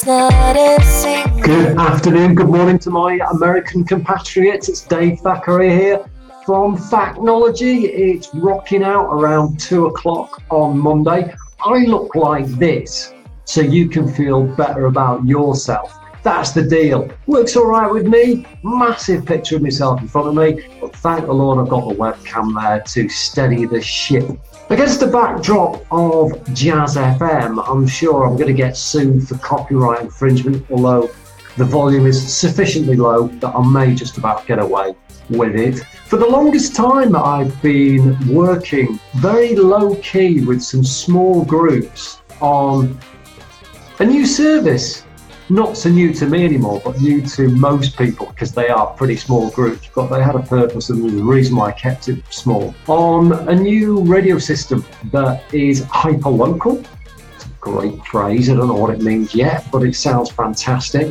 not a single. Good afternoon, good morning to my American compatriots. It's Dave Thackeray here from Facknology. It's rocking out around 2 o'clock on Monday. I look like this so you can feel better about yourself. That's the deal. Works all right with me. Massive picture of myself in front of me, but thank the Lord I've got the webcam there to steady the ship. Against the backdrop of Jazz FM, I'm sure I'm going to get sued for copyright infringement, although the volume is sufficiently low that I may just about get away with it. For the longest time, I've been working very low-key with some small groups on a new service. Not so new to me anymore, but new to most people because they are pretty small groups, but they had a purpose and there's a reason why I kept it small. On a new radio system that is hyper-local. It's a great phrase, I don't know what it means yet, but it sounds fantastic.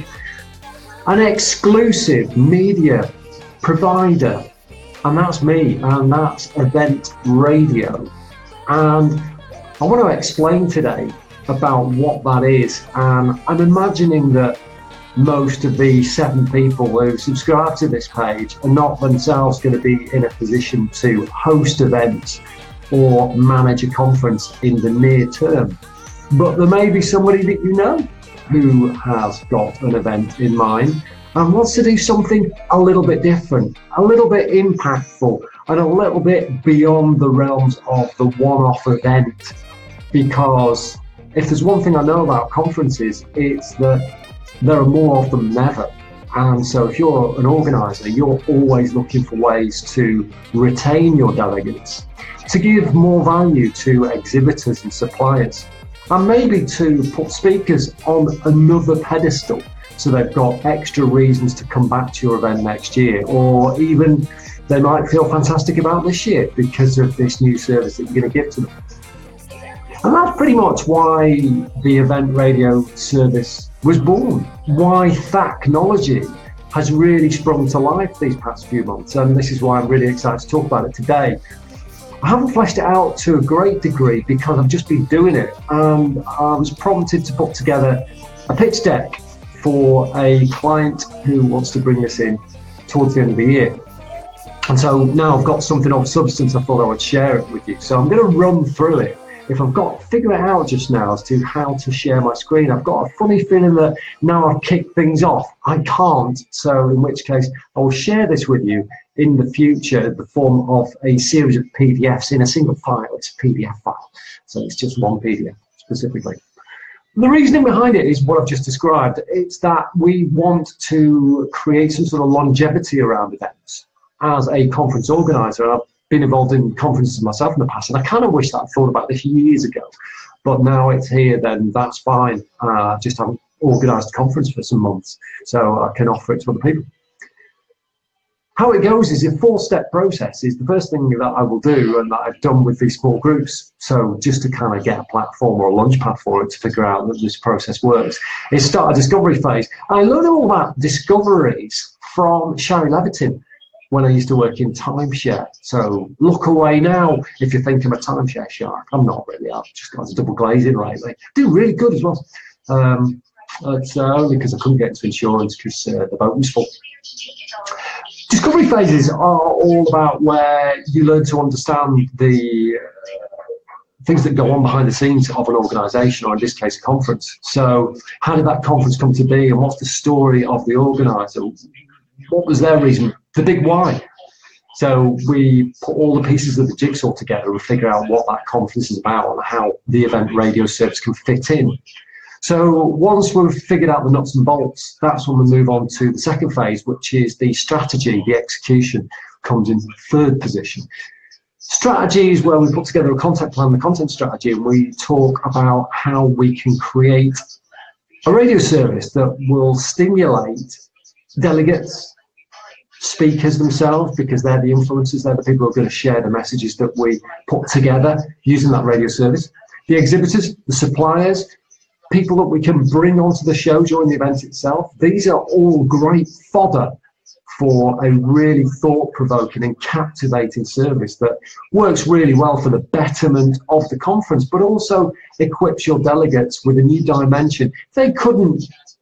An exclusive media provider, and that's me, and that's Event Radio. And I want to explain today about what that is, and I'm imagining that most of the 7 people who subscribe to this page are not themselves going to be in a position to host events or manage a conference in the near term, but there may be somebody that you know who has got an event in mind and wants to do something a little bit different, a little bit impactful, and a little bit beyond the realms of the one-off event. Because if there's one thing I know about conferences, it's that there are more of them than ever. And so if you're an organizer, you're always looking for ways to retain your delegates, to give more value to exhibitors and suppliers, and maybe to put speakers on another pedestal so they've got extra reasons to come back to your event next year, or even they might feel fantastic about this year because of this new service that you're going to give to them. And that's pretty much why the event radio service was born, why Facknology has really sprung to life these past few months, and this is why I'm really excited to talk about it today. I haven't fleshed it out to a great degree because I've just been doing it, and I was prompted to put together a pitch deck for a client who wants to bring this in towards the end of the year. And so now I've got something of substance, I thought I would share it with you. So I'm going to run through it. If I've got to figure it out just now as to how to share my screen, I've got a funny feeling that now I've kicked things off, I can't. So in which case, I will share this with you in the future in the form of a series of PDFs in a single file. It's a PDF file, so it's just one PDF specifically. The reasoning behind it is what I've just described. It's that we want to create some sort of longevity around events as a conference organizer. And I've been involved in conferences myself in the past, and I kind of wish that I'd thought about this years ago, but now it's here, then that's fine. Just haven't organised a conference for some months, so I can offer it to other people. How it goes is a 4-step process. Is the first thing that I will do, and that I've done with these small groups, so just to kind of get a platform or a launch pad for it to figure out that this process works, is start a discovery phase. And I learned all about discoveries from Shari Levitin when I used to work in timeshare. So look away now if you think I'm a timeshare shark. I'm not really. I've just got a double glazing lately. Do really good as well. It's only because I couldn't get into insurance because the boat was full. Discovery phases are all about where you learn to understand the things that go on behind the scenes of an organisation, or in this case, a conference. So how did that conference come to be, and what's the story of the organiser? What was their reason? The big why. So we put all the pieces of the jigsaw together and figure out what that conference is about and how the event radio service can fit in. So once we've figured out the nuts and bolts, that's when we move on to the second phase, which is the strategy. The execution comes in third position. Strategy is where we put together a content plan, the content strategy, and we talk about how we can create a radio service that will stimulate delegates, speakers themselves, because they're the influencers, they're the people who are going to share the messages that we put together using that radio service. The exhibitors, the suppliers, people that we can bring onto the show during the event itself. These are all great fodder for a really thought-provoking and captivating service that works really well for the betterment of the conference, but also equips your delegates with a new dimension. They couldn't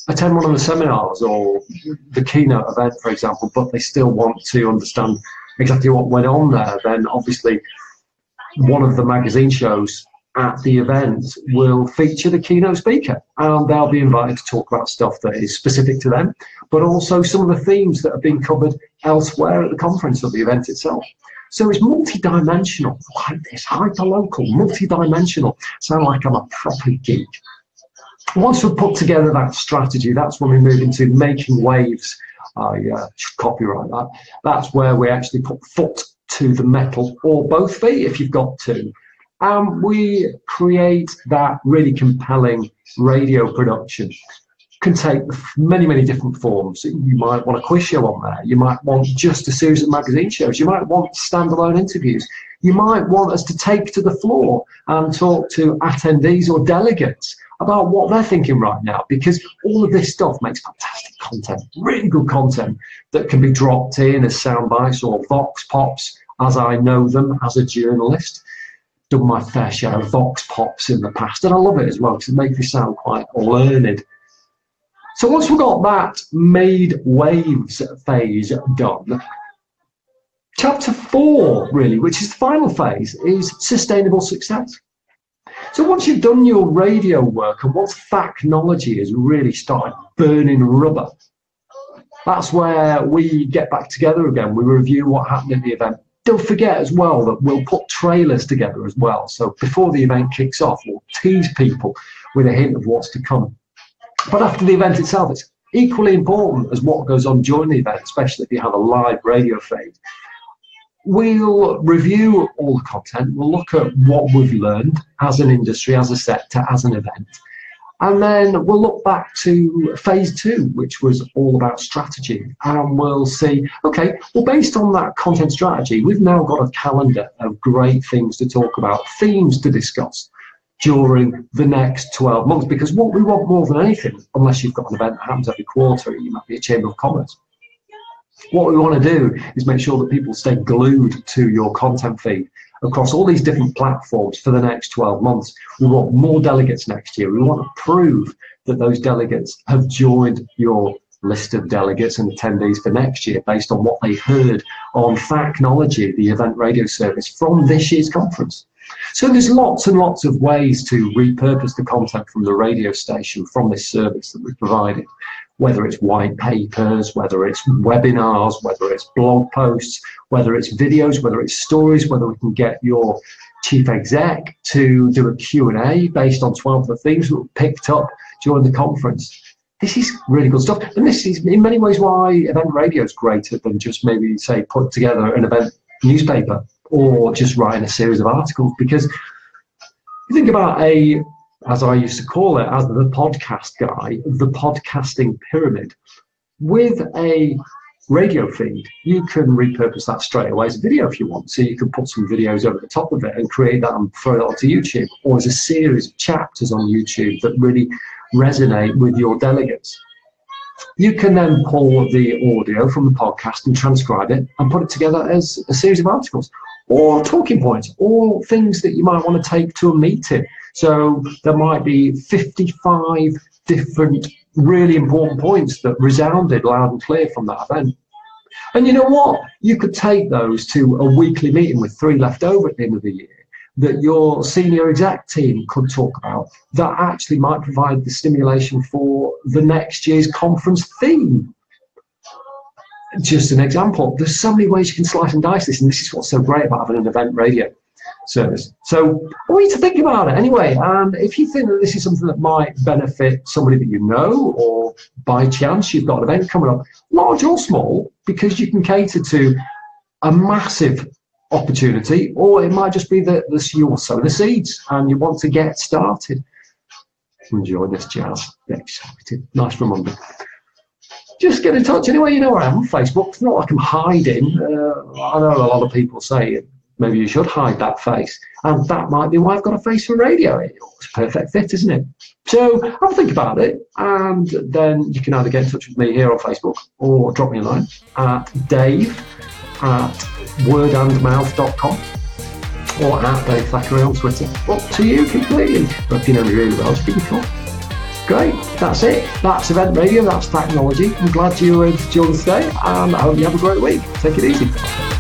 attend one of the seminars or the keynote event, for example, but they still want to understand exactly what went on there, then obviously one of the magazine shows at the event will feature the keynote speaker, and they'll be invited to talk about stuff that is specific to them, but also some of the themes that have been covered elsewhere at the conference or the event itself. So it's multi-dimensional, like this, hyper-local, multi-dimensional. Sound like I'm a proper geek. Once we've put together that strategy, that's when we move into making waves. I should copyright that. That's where we actually put foot to the metal, or both feet if you've got to. We create that really compelling radio production. Can take many, many different forms. You might want a quiz show on there. You might want just a series of magazine shows. You might want standalone interviews. You might want us to take to the floor and talk to attendees or delegates about what they're thinking right now, because all of this stuff makes fantastic content, really good content that can be dropped in as sound bites or vox pops, as I know them as a journalist. Done my fair share of vox pops in the past, and I love it as well because it makes me sound quite learned. So once we've got that made waves phase done, chapter 4, really, which is the final phase, is sustainable success. So once you've done your radio work and once Factnology has really started burning rubber, that's where we get back together again. We review what happened at the event. Don't forget as well that we'll put trailers together as well. So before the event kicks off, we'll tease people with a hint of what's to come. But after the event itself, it's equally important as what goes on during the event, especially if you have a live radio feed. We'll review all the content. We'll look at what we've learned as an industry, as a sector, as an event. And then we'll look back to phase 2, which was all about strategy. And we'll see, okay, well, based on that content strategy, we've now got a calendar of great things to talk about, themes to discuss during the next 12 months. Because what we want more than anything, unless you've got an event that happens every quarter, you might be a Chamber of Commerce. What we want to do is make sure that people stay glued to your content feed across all these different platforms for the next 12 months. We want more delegates next year. We want to prove that those delegates have joined your list of delegates and attendees for next year based on what they heard on Factnology, the event radio service, from this year's conference. So there's lots and lots of ways to repurpose the content from the radio station, from this service that we've provided, whether it's white papers, whether it's webinars, whether it's blog posts, whether it's videos, whether it's stories, whether we can get your chief exec to do a Q&A based on 12 of the themes that were picked up during the conference. This is really good stuff. And this is in many ways why event radio is greater than just maybe, say, put together an event newspaper or just writing a series of articles. Because you think about as I used to call it, as the podcast guy, the podcasting pyramid. With a radio feed, you can repurpose that straight away as a video if you want. So you can put some videos over the top of it and create that and throw it onto YouTube, or as a series of chapters on YouTube that really resonate with your delegates. You can then pull the audio from the podcast and transcribe it and put it together as a series of articles, or talking points, or things that you might want to take to a meeting. So there might be 55 different really important points that resounded loud and clear from that event. And you know what? You could take those to a weekly meeting with 3 left over at the end of the year that your senior exec team could talk about, that actually might provide the stimulation for the next year's conference theme. Just an example. There's so many ways you can slice and dice this, and this is what's so great about having an event radio service. So I want you to think about it anyway, and if you think that this is something that might benefit somebody that you know, or by chance you've got an event coming up, large or small, because you can cater to a massive opportunity, or it might just be that you'll sow the seeds and you want to get started. Enjoy this jazz. Get excited. Nice for Monday. Just get in touch anyway. You know where I am on Facebook. It's not like I'm hiding. I know a lot of people say maybe you should hide that face, and that might be why I've got a face for radio. It's a perfect fit, isn't it? So have a think about it, and then you can either get in touch with me here on Facebook or drop me a line at dave@wordandmouth.com or at Dave Thackeray on Twitter. Up to you completely. But if you know me really well, just give me a call. Great, that's it. That's Event Radio, that's Technology. I'm glad you were able to join us today, and I hope you have a great week. Take it easy.